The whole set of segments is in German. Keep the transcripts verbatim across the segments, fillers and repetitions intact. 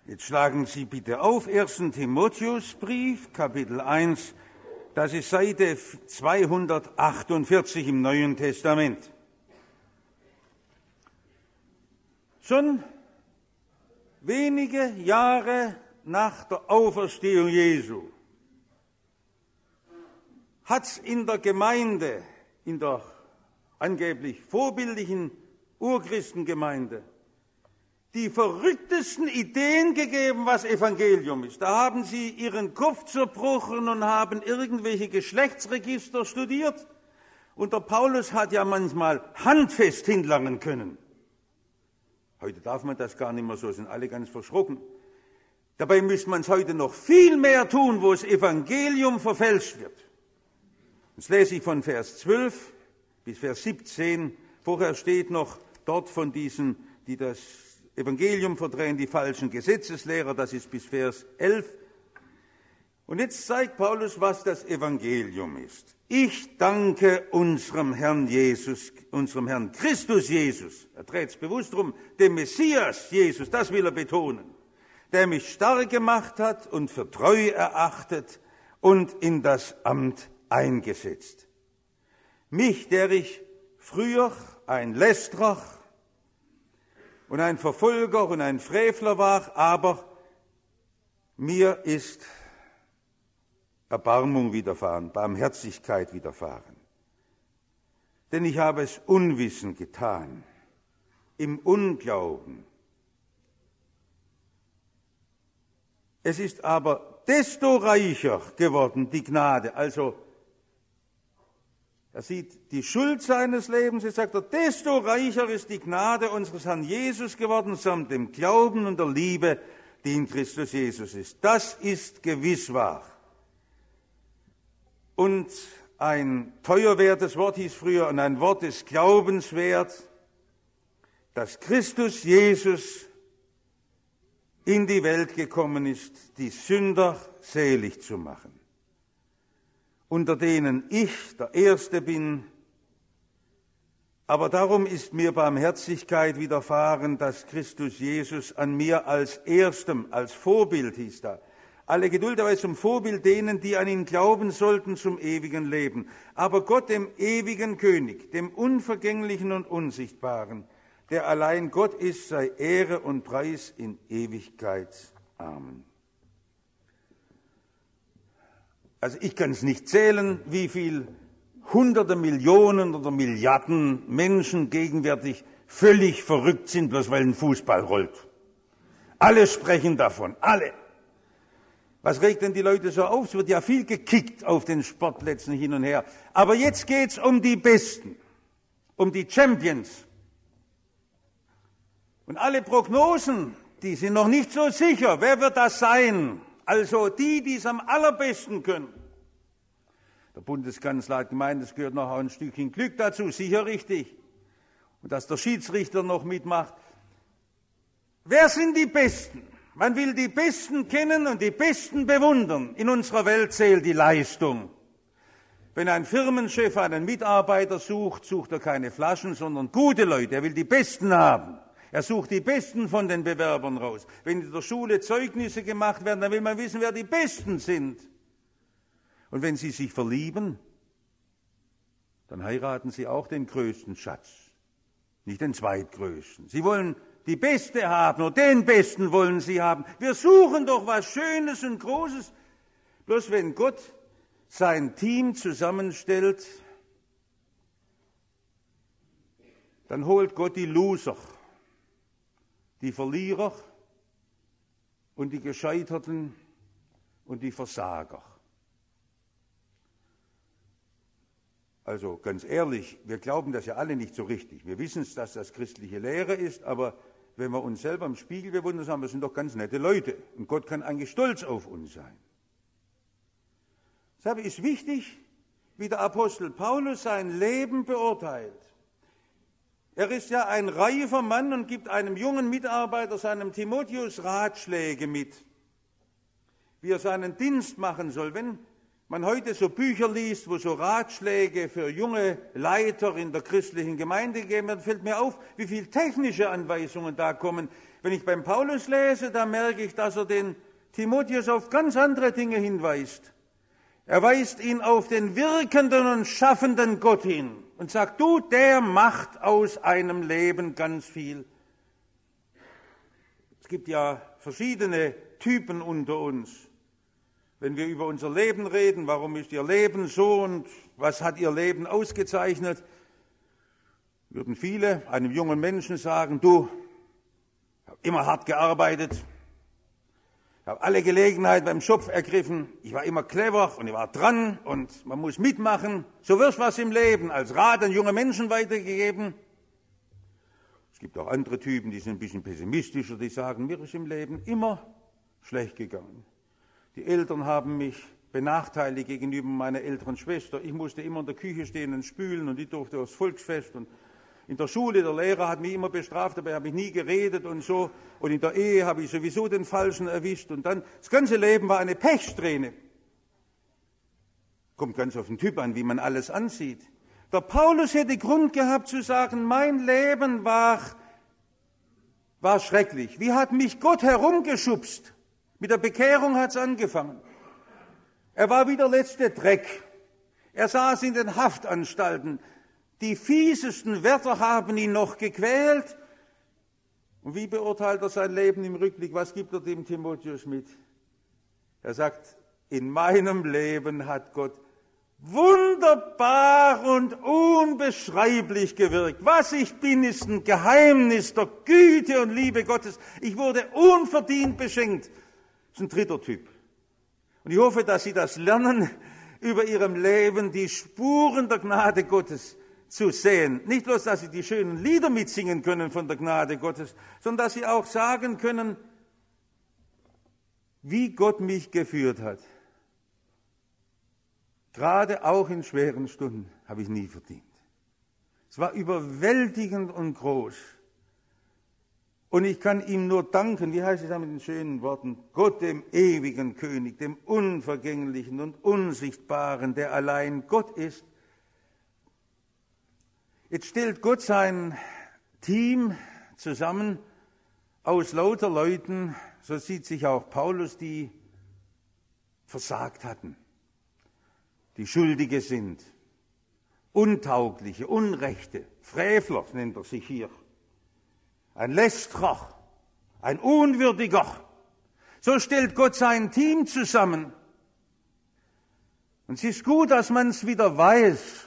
Jetzt schlagen Sie bitte auf, ersten Timotheusbrief, Kapitel eins, das ist Seite zweihundertachtundvierzig im Neuen Testament. Schon wenige Jahre nach der Auferstehung Jesu hat es in der Gemeinde, in der angeblich vorbildlichen Urchristengemeinde, die verrücktesten Ideen gegeben, was Evangelium ist. Da haben sie ihren Kopf zerbrochen und haben irgendwelche Geschlechtsregister studiert. Und der Paulus hat ja manchmal handfest hinlangen können. Heute darf man das gar nicht mehr so, sind alle ganz verschrocken. Dabei müsste man es heute noch viel mehr tun, wo das Evangelium verfälscht wird. Jetzt lese ich von Vers zwölf bis Vers siebzehn. Vorher steht noch dort von diesen, die das Evangelium verdrehen, die falschen Gesetzeslehrer, das ist bis Vers elf. Und jetzt zeigt Paulus, was das Evangelium ist. Ich danke unserem Herrn Jesus, unserem Herrn Christus Jesus, er dreht es bewusst drum, dem Messias Jesus, das will er betonen, der mich stark gemacht hat und für treu erachtet und in das Amt eingesetzt. Mich, der ich früher ein Lästerer und ein Verfolger und ein Frevler war, aber mir ist Erbarmung widerfahren, Barmherzigkeit widerfahren. Denn ich habe es unwissend getan, im Unglauben. Es ist aber desto reicher geworden, die Gnade. Also, er sieht die Schuld seines Lebens, jetzt sagt er, desto reicher ist die Gnade unseres Herrn Jesus geworden, samt dem Glauben und der Liebe, die in Christus Jesus ist. Das ist gewiss wahr. Und ein teuerwertes Wort hieß früher, und ein Wort des Glaubens wert, dass Christus Jesus in die Welt gekommen ist, die Sünder selig zu machen, unter denen ich der Erste bin. Aber darum ist mir Barmherzigkeit widerfahren, dass Christus Jesus an mir als Erstem, als Vorbild hieß da, alle Geduld dabei zum Vorbild denen, die an ihn glauben sollten, zum ewigen Leben. Aber Gott, dem ewigen König, dem Unvergänglichen und Unsichtbaren, der allein Gott ist, sei Ehre und Preis in Ewigkeit. Amen. Also ich kann es nicht zählen, wie viel hunderte Millionen oder Milliarden Menschen gegenwärtig völlig verrückt sind, bloß weil ein Fußball rollt. Alle sprechen davon, alle. Was regt denn die Leute so auf? Es wird ja viel gekickt auf den Sportplätzen hin und her. Aber jetzt geht's um die Besten, um die Champions. Und alle Prognosen, die sind noch nicht so sicher. Wer wird das sein? Also die, die es am allerbesten können. Der Bundeskanzler hat gemeint, es gehört noch ein Stückchen Glück dazu, sicher richtig. Und dass der Schiedsrichter noch mitmacht. Wer sind die Besten? Man will die Besten kennen und die Besten bewundern. In unserer Welt zählt die Leistung. Wenn ein Firmenchef einen Mitarbeiter sucht, sucht er keine Flaschen, sondern gute Leute. Er will die Besten haben. Er sucht die Besten von den Bewerbern raus. Wenn in der Schule Zeugnisse gemacht werden, dann will man wissen, wer die Besten sind. Und wenn Sie sich verlieben, dann heiraten Sie auch den größten Schatz, nicht den zweitgrößten. Sie wollen die Beste haben, oder den Besten wollen Sie haben. Wir suchen doch was Schönes und Großes. Bloß wenn Gott sein Team zusammenstellt, dann holt Gott die Loser, die Verlierer und die Gescheiterten und die Versager. Also ganz ehrlich, wir glauben das ja alle nicht so richtig. Wir wissen es, dass das christliche Lehre ist, aber wenn wir uns selber im Spiegel bewundern, sagen wir, sind doch ganz nette Leute. Und Gott kann eigentlich stolz auf uns sein. Deshalb ist wichtig, wie der Apostel Paulus sein Leben beurteilt. Er ist ja ein reifer Mann und gibt einem jungen Mitarbeiter, seinem Timotheus, Ratschläge mit, wie er seinen Dienst machen soll. Wenn man heute so Bücher liest, wo so Ratschläge für junge Leiter in der christlichen Gemeinde gegeben werden, fällt mir auf, wie viele technische Anweisungen da kommen. Wenn ich beim Paulus lese, da merke ich, dass er den Timotheus auf ganz andere Dinge hinweist. Er weist ihn auf den wirkenden und schaffenden Gott hin und sagt, du, der macht aus einem Leben ganz viel. Es gibt ja verschiedene Typen unter uns. Wenn wir über unser Leben reden, warum ist Ihr Leben so und was hat Ihr Leben ausgezeichnet, würden viele einem jungen Menschen sagen, du, ich habe immer hart gearbeitet, ich habe alle Gelegenheiten beim Schopf ergriffen, ich war immer clever und ich war dran und man muss mitmachen. So wird was im Leben als Rat an junge Menschen weitergegeben. Es gibt auch andere Typen, die sind ein bisschen pessimistischer, die sagen, mir ist im Leben immer schlecht gegangen. Die Eltern haben mich benachteiligt gegenüber meiner älteren Schwester. Ich musste immer in der Küche stehen und spülen und ich durfte aufs Volksfest. Und in der Schule, der Lehrer hat mich immer bestraft, dabei habe ich nie geredet und so. Und in der Ehe habe ich sowieso den Falschen erwischt. Und dann, das ganze Leben war eine Pechsträhne. Kommt ganz auf den Typ an, wie man alles ansieht. Der Paulus hätte Grund gehabt zu sagen, mein Leben war, war schrecklich. Wie hat mich Gott herumgeschubst? Mit der Bekehrung hat es angefangen. Er war wie der letzte Dreck. Er saß in den Haftanstalten. Die fiesesten Wärter haben ihn noch gequält. Und wie beurteilt er sein Leben im Rückblick? Was gibt er dem Timotheus mit? Er sagt, in meinem Leben hat Gott wunderbar und unbeschreiblich gewirkt. Was ich bin, ist ein Geheimnis der Güte und Liebe Gottes. Ich wurde unverdient beschenkt. Das ist ein dritter Typ. Und ich hoffe, dass Sie das lernen, über Ihrem Leben die Spuren der Gnade Gottes zu sehen. Nicht bloß, dass Sie die schönen Lieder mitsingen können von der Gnade Gottes, sondern dass Sie auch sagen können, wie Gott mich geführt hat. Gerade auch in schweren Stunden habe ich nie verdient. Es war überwältigend und groß. Und ich kann ihm nur danken, wie heißt es da mit den schönen Worten, Gott dem ewigen König, dem Unvergänglichen und Unsichtbaren, der allein Gott ist. Jetzt stellt Gott sein Team zusammen aus lauter Leuten, so sieht sich auch Paulus, die versagt hatten, die Schuldige sind, Untaugliche, Unrechte, Frevler nennt er sich hier. Ein Lästerer, ein Unwürdiger. So stellt Gott sein Team zusammen. Und es ist gut, dass man es wieder weiß,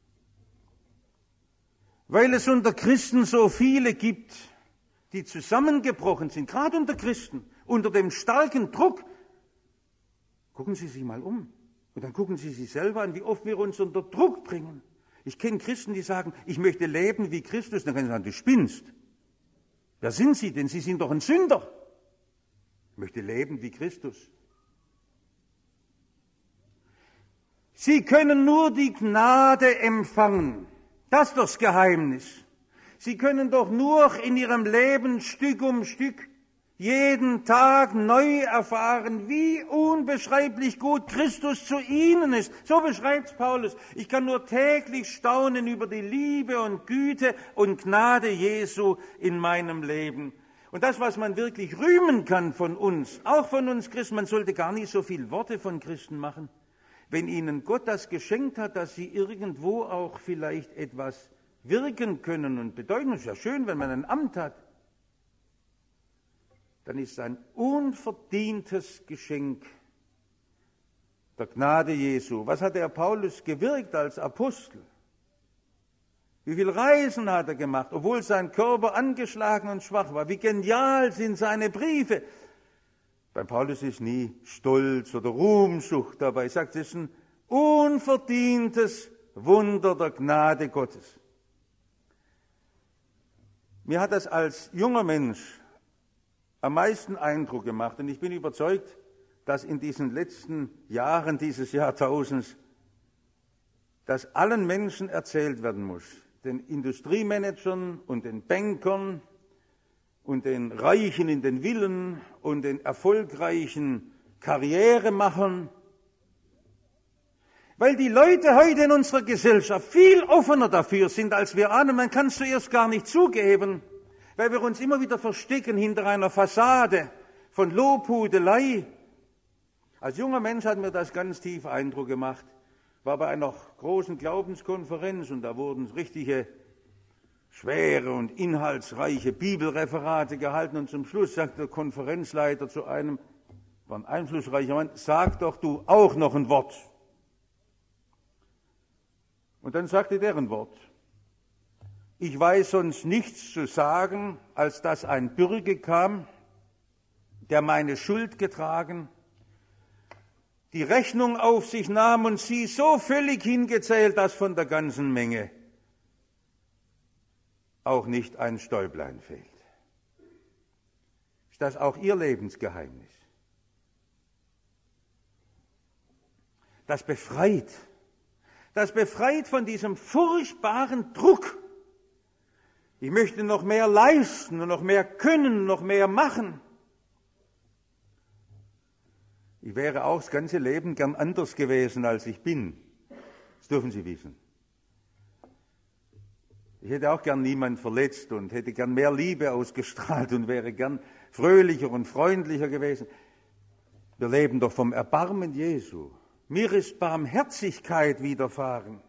weil es unter Christen so viele gibt, die zusammengebrochen sind, gerade unter Christen, unter dem starken Druck. Gucken Sie sich mal um und dann gucken Sie sich selber an, wie oft wir uns unter Druck bringen. Ich kenne Christen, die sagen, ich möchte leben wie Christus. Dann können Sie sagen, du spinnst. Wer sind Sie denn? Sie sind doch ein Sünder. Ich möchte leben wie Christus. Sie können nur die Gnade empfangen. Das ist das Geheimnis. Sie können doch nur in Ihrem Leben Stück um Stück jeden Tag neu erfahren, wie unbeschreiblich gut Christus zu Ihnen ist. So beschreibt Paulus. Ich kann nur täglich staunen über die Liebe und Güte und Gnade Jesu in meinem Leben. Und das, was man wirklich rühmen kann von uns, auch von uns Christen, man sollte gar nicht so viel Worte von Christen machen. Wenn ihnen Gott das geschenkt hat, dass sie irgendwo auch vielleicht etwas wirken können und bedeuten, es ist ja schön, wenn man ein Amt hat, dann ist es ein unverdientes Geschenk der Gnade Jesu. Was hat der Paulus gewirkt als Apostel? Wie viele Reisen hat er gemacht, obwohl sein Körper angeschlagen und schwach war? Wie genial sind seine Briefe? Bei Paulus ist nie Stolz oder Ruhmsucht dabei. Er sagt, es ist ein unverdientes Wunder der Gnade Gottes. Mir hat das als junger Mensch am meisten Eindruck gemacht. Und ich bin überzeugt, dass in diesen letzten Jahren dieses Jahrtausends das allen Menschen erzählt werden muss. Den Industriemanagern und den Bankern und den Reichen in den Villen und den erfolgreichen Karrieremachern. Weil die Leute heute in unserer Gesellschaft viel offener dafür sind, als wir ahnen. Man kann es zuerst gar nicht zugeben. weil wir uns immer wieder verstecken hinter einer Fassade von Lobhudelei. Als junger Mensch hat mir das ganz tief Eindruck gemacht. Ich war bei einer großen Glaubenskonferenz und da wurden richtige schwere und inhaltsreiche Bibelreferate gehalten und zum Schluss sagte der Konferenzleiter zu einem, war ein einflussreicher Mann, sag doch du auch noch ein Wort. Und dann sagte der ein Wort. Ich weiß sonst nichts zu sagen, als dass ein Bürger kam, der meine Schuld getragen, die Rechnung auf sich nahm und sie so völlig hingezählt, dass von der ganzen Menge auch nicht ein Stäublein fehlt. Ist das auch Ihr Lebensgeheimnis? Das befreit, das befreit von diesem furchtbaren Druck. Ich möchte noch mehr leisten und noch mehr können, noch mehr machen. Ich wäre auch das ganze Leben gern anders gewesen, als ich bin. Das dürfen Sie wissen. Ich hätte auch gern niemand verletzt und hätte gern mehr Liebe ausgestrahlt und wäre gern fröhlicher und freundlicher gewesen. Wir leben doch vom Erbarmen Jesu. Mir ist Barmherzigkeit widerfahren.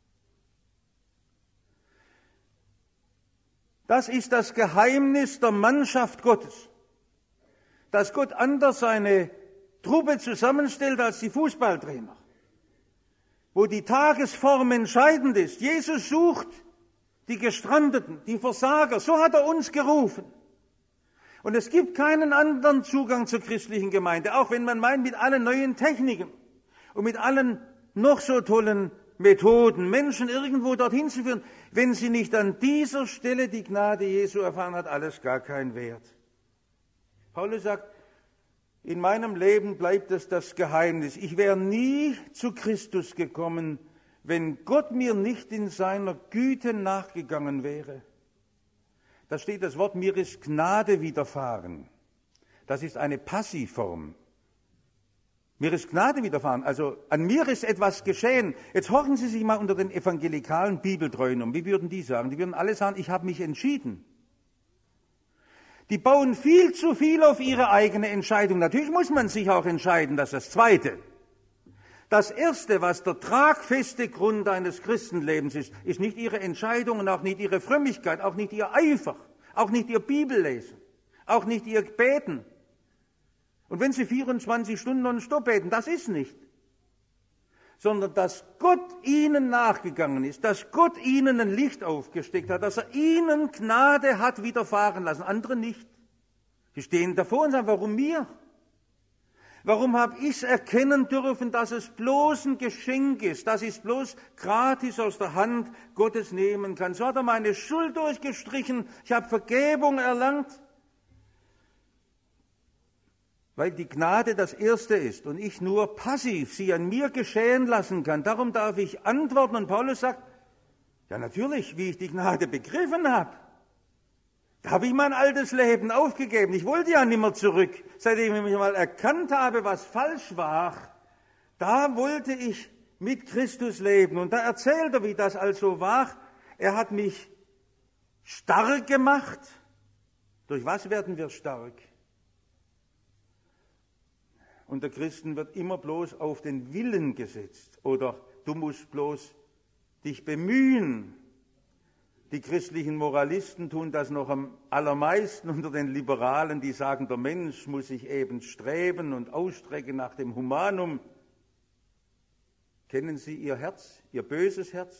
Das ist das Geheimnis der Mannschaft Gottes. Dass Gott anders seine Truppe zusammenstellt als die Fußballtrainer. Wo die Tagesform entscheidend ist. Jesus sucht die Gestrandeten, die Versager. So hat er uns gerufen. Und es gibt keinen anderen Zugang zur christlichen Gemeinde, auch wenn man meint, mit allen neuen Techniken und mit allen noch so tollen Methoden, Menschen irgendwo dorthin zu führen, wenn sie nicht an dieser Stelle die Gnade Jesu erfahren, hat alles gar keinen Wert. Paulus sagt, in meinem Leben bleibt es das Geheimnis. Ich wäre nie zu Christus gekommen, wenn Gott mir nicht in seiner Güte nachgegangen wäre. Da steht das Wort, mir ist Gnade widerfahren. Das ist eine Passivform. Mir ist Gnade widerfahren, also an mir ist etwas geschehen. Jetzt horchen Sie sich mal unter den evangelikalen Bibeltreuen um. Wie würden die sagen? Die würden alle sagen, ich habe mich entschieden. Die bauen viel zu viel auf ihre eigene Entscheidung. Natürlich muss man sich auch entscheiden, das ist das Zweite. Das Erste, was der tragfeste Grund eines Christenlebens ist, ist nicht ihre Entscheidung und auch nicht ihre Frömmigkeit, auch nicht ihr Eifer, auch nicht ihr Bibellesen, auch nicht ihr Beten. Und wenn Sie vierundzwanzig Stunden nonstop beten, das ist nicht. Sondern dass Gott ihnen nachgegangen ist, dass Gott ihnen ein Licht aufgesteckt hat, dass er ihnen Gnade hat widerfahren lassen, andere nicht. Sie stehen davor und sagen, warum mir? Warum habe ich erkennen dürfen, dass es bloß ein Geschenk ist, dass ich es bloß gratis aus der Hand Gottes nehmen kann? So hat er meine Schuld durchgestrichen, ich habe Vergebung erlangt. Weil die Gnade das Erste ist und ich nur passiv sie an mir geschehen lassen kann. Darum darf ich antworten. Und Paulus sagt, ja natürlich, wie ich die Gnade begriffen habe. Da habe ich mein altes Leben aufgegeben. Ich wollte ja nicht mehr zurück. Seitdem ich mich mal erkannt habe, was falsch war, da wollte ich mit Christus leben. Und da erzählt er, wie das also war. Er hat mich stark gemacht. Durch was werden wir stark? Und der Christen wird immer bloß auf den Willen gesetzt. Oder du musst bloß dich bemühen. Die christlichen Moralisten tun das noch am allermeisten unter den Liberalen, die sagen, der Mensch muss sich eben streben und ausstrecken nach dem Humanum. Kennen Sie Ihr Herz, Ihr böses Herz?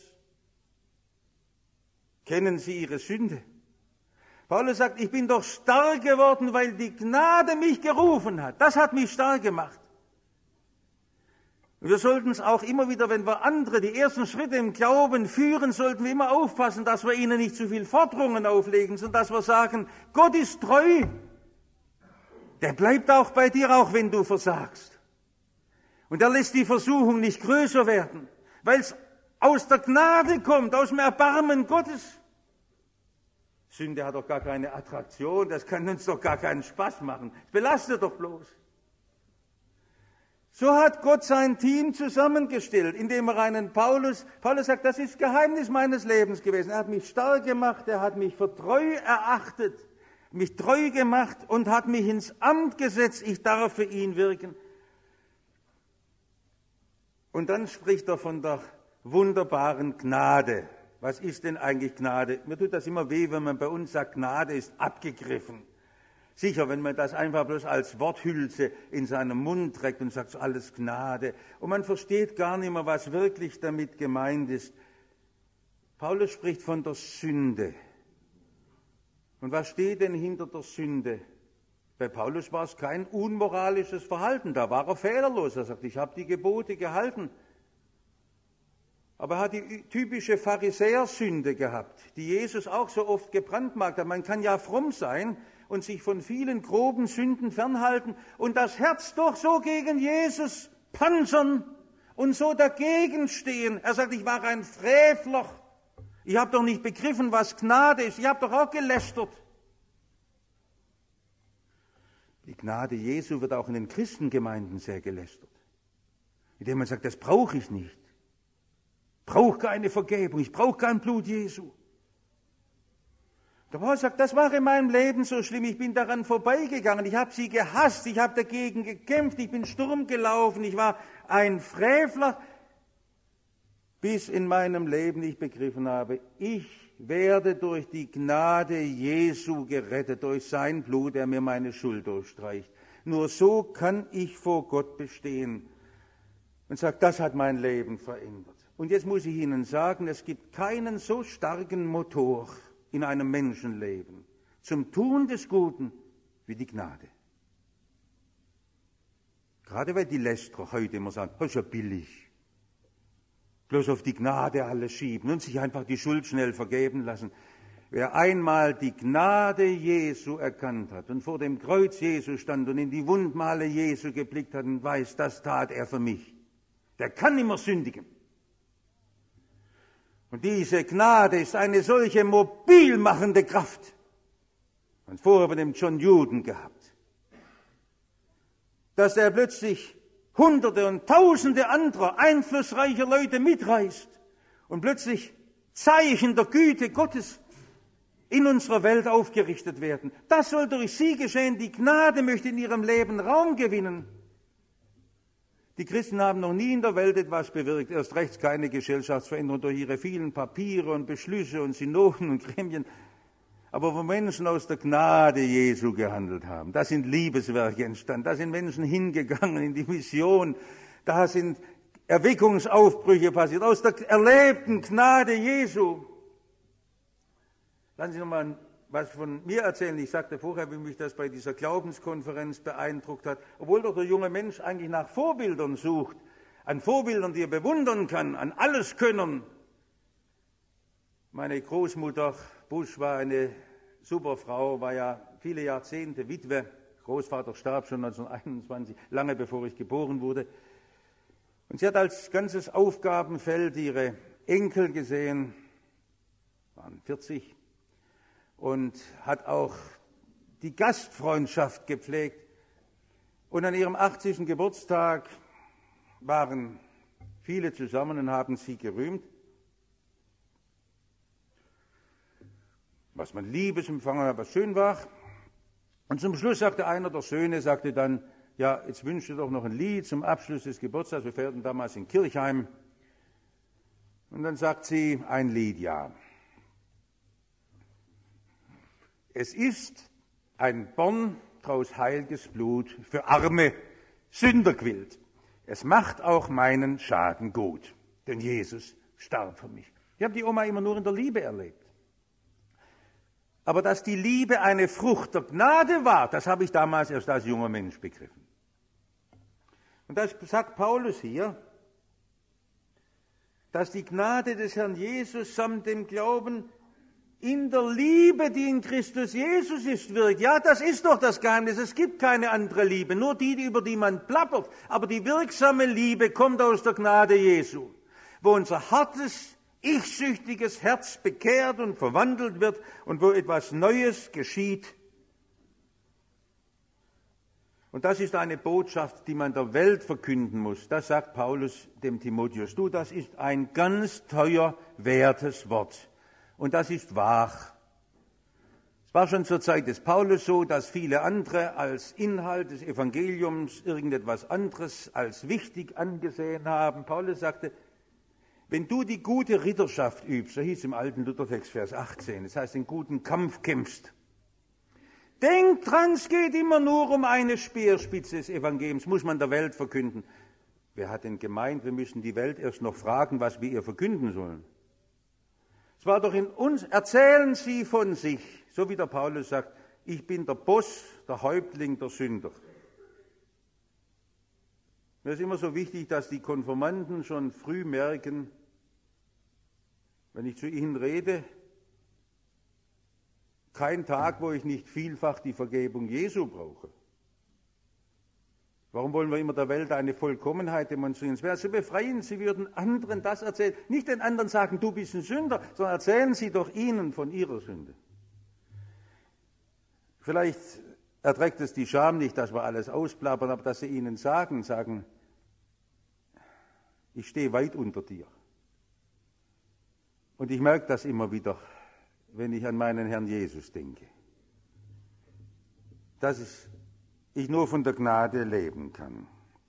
Kennen Sie Ihre Sünde? Paulus sagt, ich bin doch stark geworden, weil die Gnade mich gerufen hat. Das hat mich stark gemacht. Und wir sollten es auch immer wieder, wenn wir andere die ersten Schritte im Glauben führen, sollten wir immer aufpassen, dass wir ihnen nicht zu viel Forderungen auflegen, sondern dass wir sagen, Gott ist treu. Der bleibt auch bei dir, auch wenn du versagst. Und er lässt die Versuchung nicht größer werden, weil es aus der Gnade kommt, aus dem Erbarmen Gottes. Sünde hat doch gar keine Attraktion, das kann uns doch gar keinen Spaß machen. Es belastet doch bloß. So hat Gott sein Team zusammengestellt, indem er einen Paulus, Paulus sagt, das ist Geheimnis meines Lebens gewesen. Er hat mich stark gemacht, er hat mich für treu erachtet, mich treu gemacht und hat mich ins Amt gesetzt, ich darf für ihn wirken. Und dann spricht er von der wunderbaren Gnade. Was ist denn eigentlich Gnade? Mir tut das immer weh, wenn man bei uns sagt, Gnade ist abgegriffen. Sicher, wenn man das einfach bloß als Worthülse in seinem Mund trägt und sagt, so alles Gnade. Und man versteht gar nicht mehr, was wirklich damit gemeint ist. Paulus spricht von der Sünde. Und was steht denn hinter der Sünde? Bei Paulus war es kein unmoralisches Verhalten, da war er fehlerlos. Er sagt, ich habe die Gebote gehalten. Aber er hat die typische Pharisäersünde gehabt, die Jesus auch so oft gebrandmarkt hat. Man kann ja fromm sein und sich von vielen groben Sünden fernhalten und das Herz doch so gegen Jesus panzern und so dagegen stehen. Er sagt, ich war ein Frevler. Ich habe doch nicht begriffen, was Gnade ist. Ich habe doch auch gelästert. Die Gnade Jesu wird auch in den Christengemeinden sehr gelästert, indem man sagt, das brauche ich nicht. Ich brauche keine Vergebung, ich brauche kein Blut Jesu. Der Paulus sagt, das war in meinem Leben so schlimm, ich bin daran vorbeigegangen, ich habe sie gehasst, ich habe dagegen gekämpft, ich bin Sturm gelaufen, ich war ein Frevler, bis in meinem Leben ich begriffen habe, ich werde durch die Gnade Jesu gerettet, durch sein Blut, der mir meine Schuld durchstreicht. Nur so kann ich vor Gott bestehen. Und sagt, das hat mein Leben verändert. Und jetzt muss ich Ihnen sagen, es gibt keinen so starken Motor in einem Menschenleben zum Tun des Guten wie die Gnade. Gerade weil die Lästerer heute immer sagen, das ist ja billig. Bloß auf die Gnade alles schieben und sich einfach die Schuld schnell vergeben lassen. Wer einmal die Gnade Jesu erkannt hat und vor dem Kreuz Jesu stand und in die Wundmale Jesu geblickt hat und weiß, das tat er für mich, der kann nicht mehr sündigen. Und diese Gnade ist eine solche mobilmachende Kraft. Und vorher bei dem John Newton gehabt, dass er plötzlich Hunderte und Tausende anderer einflussreicher Leute mitreißt und plötzlich Zeichen der Güte Gottes in unserer Welt aufgerichtet werden. Das soll durch sie geschehen. Die Gnade möchte in ihrem Leben Raum gewinnen. Die Christen haben noch nie in der Welt etwas bewirkt, erst recht keine Gesellschaftsveränderung durch ihre vielen Papiere und Beschlüsse und Synoden und Gremien. Aber wo Menschen aus der Gnade Jesu gehandelt haben, da sind Liebeswerke entstanden, da sind Menschen hingegangen in die Mission, da sind Erweckungsaufbrüche passiert, aus der erlebten Gnade Jesu. Lassen Sie noch mal was von mir erzählen. Ich sagte vorher, wie mich das bei dieser Glaubenskonferenz beeindruckt hat, obwohl doch der junge Mensch eigentlich nach Vorbildern sucht, an Vorbildern, die er bewundern kann, an Alleskönnern. Meine Großmutter Busch war eine super Frau, war ja viele Jahrzehnte Witwe. Großvater starb schon neunzehnhunderteinundzwanzig, lange bevor ich geboren wurde. Und sie hat als ganzes Aufgabenfeld ihre Enkel gesehen, waren vierzig, und hat auch die Gastfreundschaft gepflegt. Und an ihrem achtzigsten Geburtstag waren viele zusammen und haben sie gerühmt, was man Liebesempfang hat, was schön war. Und zum Schluss sagte einer der Söhne, sagte dann, ja, jetzt wünschte doch noch ein Lied zum Abschluss des Geburtstags. Wir feierten damals in Kirchheim. Und dann sagt sie, ein Lied, ja. Es ist ein Born draus heilges Blut für arme Sünder quillt. Es macht auch meinen Schaden gut, denn Jesus starb für mich. Ich habe die Oma immer nur in der Liebe erlebt. Aber dass die Liebe eine Frucht der Gnade war, das habe ich damals erst als junger Mensch begriffen. Und das sagt Paulus hier, dass die Gnade des Herrn Jesus samt dem Glauben in der Liebe, die in Christus Jesus ist, wirkt. Ja, das ist doch das Geheimnis. Es gibt keine andere Liebe, nur die, über die man plappert. Aber die wirksame Liebe kommt aus der Gnade Jesu, wo unser hartes, ich-süchtiges Herz bekehrt und verwandelt wird und wo etwas Neues geschieht. Und das ist eine Botschaft, die man der Welt verkünden muss. Das sagt Paulus dem Timotheus. Du, das ist ein ganz teuer wertes Wort. Und das ist wahr. Es war schon zur Zeit des Paulus so, dass viele andere als Inhalt des Evangeliums irgendetwas anderes als wichtig angesehen haben. Paulus sagte, wenn du die gute Ritterschaft übst, so hieß im alten Luthertext Vers achtzehn, das heißt den guten Kampf kämpfst, denk dran, es geht immer nur um eine Speerspitze des Evangeliums, muss man der Welt verkünden. Wer hat denn gemeint, wir müssen die Welt erst noch fragen, was wir ihr verkünden sollen? Es war doch in uns, erzählen Sie von sich, so wie der Paulus sagt, ich bin der Boss, der Häuptling, der Sünder. Mir ist immer so wichtig, dass die Konfirmanden schon früh merken, wenn ich zu ihnen rede, kein Tag, wo ich nicht vielfach die Vergebung Jesu brauche. Warum wollen wir immer der Welt eine Vollkommenheit demonstrieren? Es wäre so befreiend, Sie würden anderen das erzählen. Nicht den anderen sagen, du bist ein Sünder, sondern erzählen Sie doch ihnen von ihrer Sünde. Vielleicht erträgt es die Scham nicht, dass wir alles ausplappern, aber dass Sie ihnen sagen, sagen, ich stehe weit unter dir. Und ich merke das immer wieder, wenn ich an meinen Herrn Jesus denke, dass ich nur von der Gnade leben kann.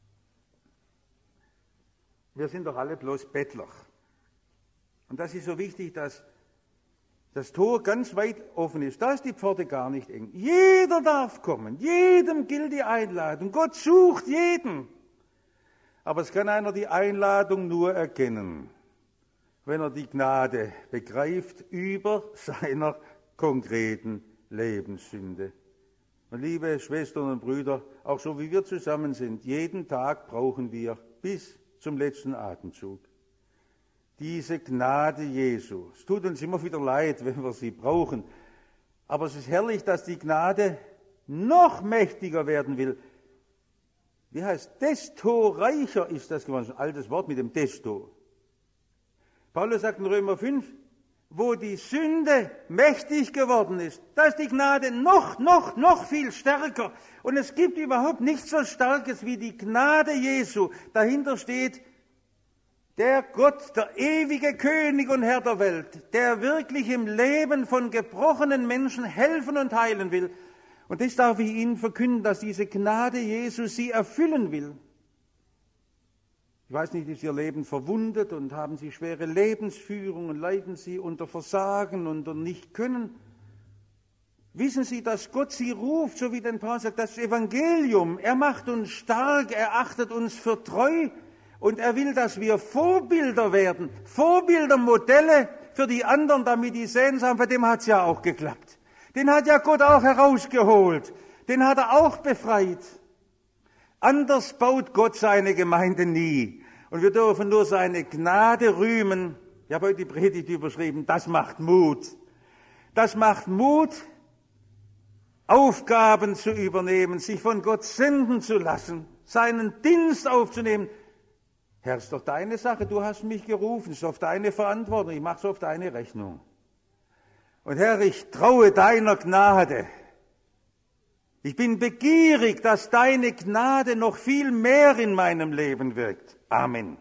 Wir sind doch alle bloß Bettler. Und das ist so wichtig, dass das Tor ganz weit offen ist. Da ist die Pforte gar nicht eng. Jeder darf kommen, jedem gilt die Einladung. Gott sucht jeden. Aber es kann einer die Einladung nur erkennen, wenn er die Gnade begreift über seiner konkreten Lebenssünde. Und liebe Schwestern und Brüder, auch so wie wir zusammen sind, jeden Tag brauchen wir bis zum letzten Atemzug diese Gnade Jesu. Es tut uns immer wieder leid, wenn wir sie brauchen, aber es ist herrlich, dass die Gnade noch mächtiger werden will. Wie heißt, desto reicher ist das geworden, ein altes Wort mit dem desto. Paulus sagt in Römer fünf, wo die Sünde mächtig geworden ist, da ist die Gnade noch, noch, noch viel stärker. Und es gibt überhaupt nichts so Starkes wie die Gnade Jesu. Dahinter steht der Gott, der ewige König und Herr der Welt, der wirklich im Leben von gebrochenen Menschen helfen und heilen will. Und das darf ich Ihnen verkünden, dass diese Gnade Jesu Sie erfüllen will. Ich weiß nicht, ist Ihr Leben verwundet und haben Sie schwere Lebensführung und leiden Sie unter Versagen und unter Nichtkönnen. Wissen Sie, dass Gott Sie ruft, so wie den Paulus sagt, das Evangelium, er macht uns stark, er achtet uns für treu und er will, dass wir Vorbilder werden, Vorbilder, Modelle für die anderen, damit die sehen, sagen, bei dem hat es ja auch geklappt. Den hat ja Gott auch herausgeholt, den hat er auch befreit. Anders baut Gott seine Gemeinde nie. Und wir dürfen nur seine Gnade rühmen. Ich habe heute die Predigt überschrieben, das macht Mut. Das macht Mut, Aufgaben zu übernehmen, sich von Gott senden zu lassen, seinen Dienst aufzunehmen. Herr, ist doch deine Sache, du hast mich gerufen, ist auf deine Verantwortung, ich mache es auf deine Rechnung. Und Herr, ich traue deiner Gnade. Ich bin begierig, dass deine Gnade noch viel mehr in meinem Leben wirkt. Amen.